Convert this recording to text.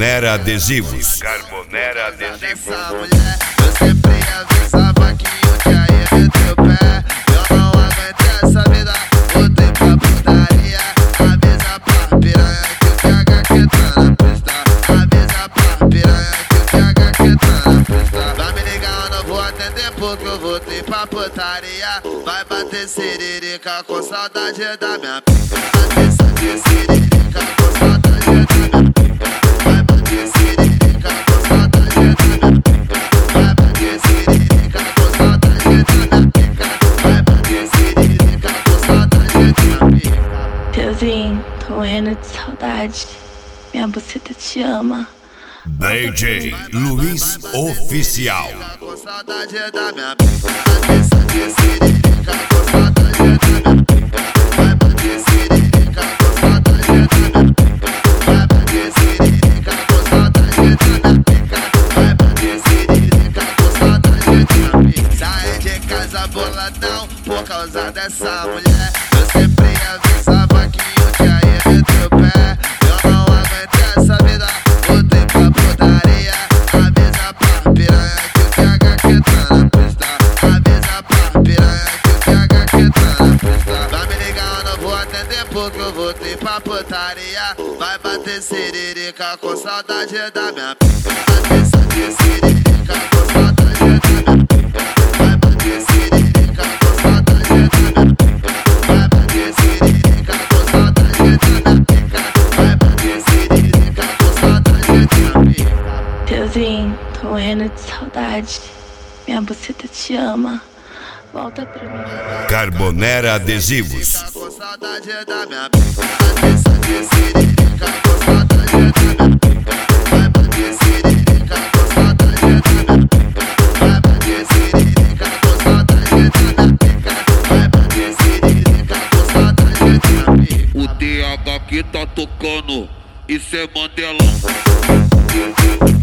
Carbonera Adesivos. Carbonera Adesivos. Essa mulher, eu sempre avisava que um dia ia meter o pé. Eu não aguentei essa vida, voltei pra putaria. Avisa pra piranha que o PH que tá na pista. Avisa pra piranha que o PH que tá na pista. Vai me ligar, eu não vou atender porque eu voltei pra putaria. Vai bater siririca com saudade da minha pica. Bater siririca com saudade da minha pica. Vai bater siririca com saudade da minha pica. Vai bater siririca com saudade da minha pica. Vai bater siririca com saudade da minha pica. Teuzinho, tô morrendo de saudade. Minha buceta te ama. DJ Luiz Oficial. Com saudade da minha pica. Bater siririca com saudade da minha pica. Vai bater siririca com saudade da minha pica. Vai bater siririca com saudade da minha pica. Vai bater siririca com saudade da minha pica. Saí de casa boladão por causa dessa mulher. Eu sempre avisava que um dia ia meter o pé. Eu não aguentei essa vida, voltei pra putaria. Avisa pra piranha que o PH que tá na pista. Avisa pra piranha que o PH que tá na pista. Vai me ligar, eu não vou atender porque eu voltei pra putaria. Vai bater siririca com saudade da minha pica. Bater siririca com saudade da minha pica. Vai bater siririca com saudade da minha pica. Vai bater siririca com saudade da minha pica. Vai bater siririca com saudade da minha pica. Teuzinho, tô morrendo de saudade. Minha buceta te ama. Volta pra mim. Carbonera Adesivos. Com saudade da minha pica. Bater siririca com saudade da minha pica. Vai bater siririca com saudade da minha pica. Vai bater siririca com saudade da minha pica. Vai bater siririca com saudade da minha pica. O TH que tá tocando, isso é Mandelão.